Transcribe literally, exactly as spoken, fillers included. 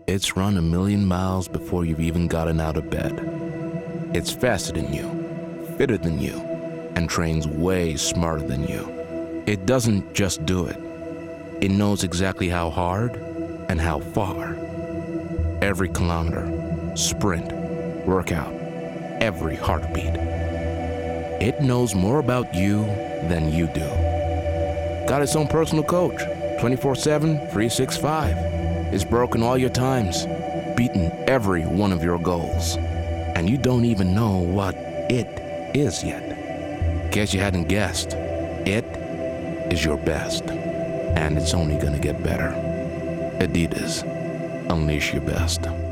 It's run a million miles before you've even gotten out of bed. It's faster than you, fitter than you, and trains way smarter than you. It doesn't just do it. It knows exactly how hard and how far. Every kilometer, sprint, workout, every heartbeat. It knows more about you than you do. Got its own personal coach, twenty-four seven, three sixty-five. It's broken all your times, beaten every one of your goals. And you don't even know what it is yet. Guess you hadn't guessed. It is your best. And it's only gonna get better. Adidas, unleash your best.